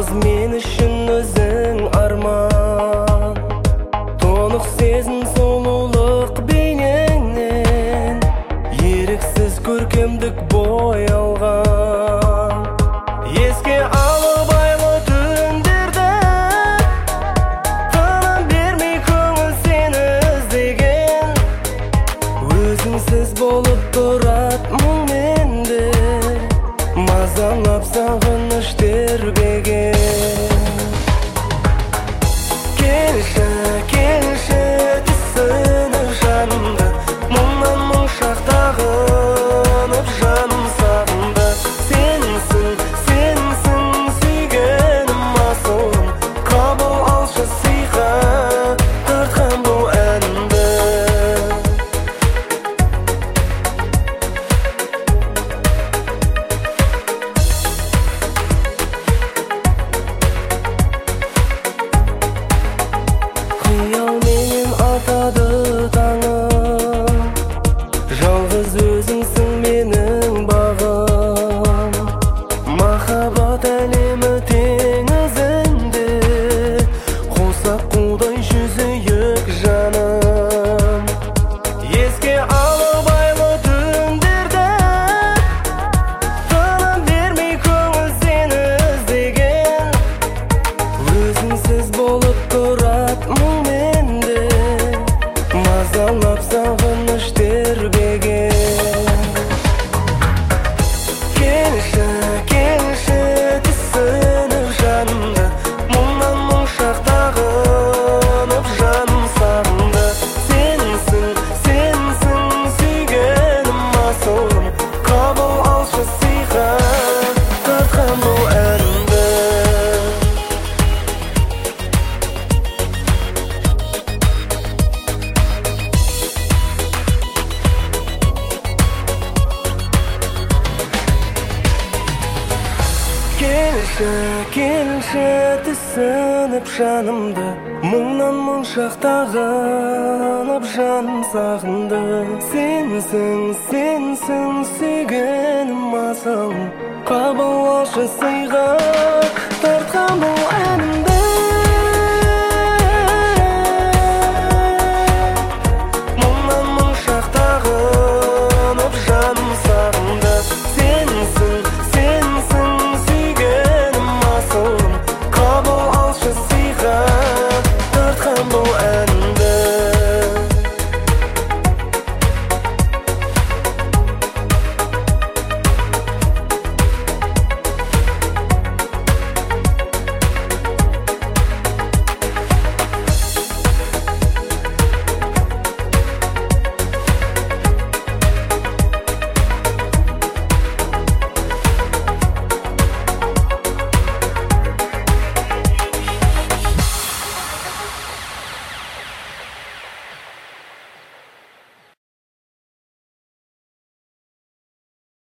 мен үшін өзің арман. Тонық сезім сұлулық бейнеңнен, еріксіз көркемдік боялған. Еске алып айлы түндерді, тыным бермей көңіл сені іздеген. Өзіңсіз болып тұрат мұң менде, мазалап сағыныш тербеген. Келші, келші түсініп жанымды, мұңнан мұң шақтағынып жаным сағынды. Сенсің, сенсің сүйгенім асылым, қабыл алшы сыйға тартқан бұл әнімді. Қиялменен атады таңым, жалғыз өзіңсің менің бағым. Махаббат әлемі теңізінде, қосақ қудай жүзейік жаным. Еске алып айлы түндерді, тыным бермей көңіл сені іздеген. Өзіңсіз болып тұрат мұң менде, мазалап сағыныш тербеген. Келші, келші түсініп жанымды, мұңнан мұң шақтағынып жаным сағынды. Сенсің, сенсің сүйгенім асылым, қабыл алшы сыйға тартқан бұл әнімді. Келші, келші түсініп жанымды, мұңнан мұң шақтағынып жаным сағынды. Сенсің, сенсің сүйгенім асылым, қабыл алшы сыйға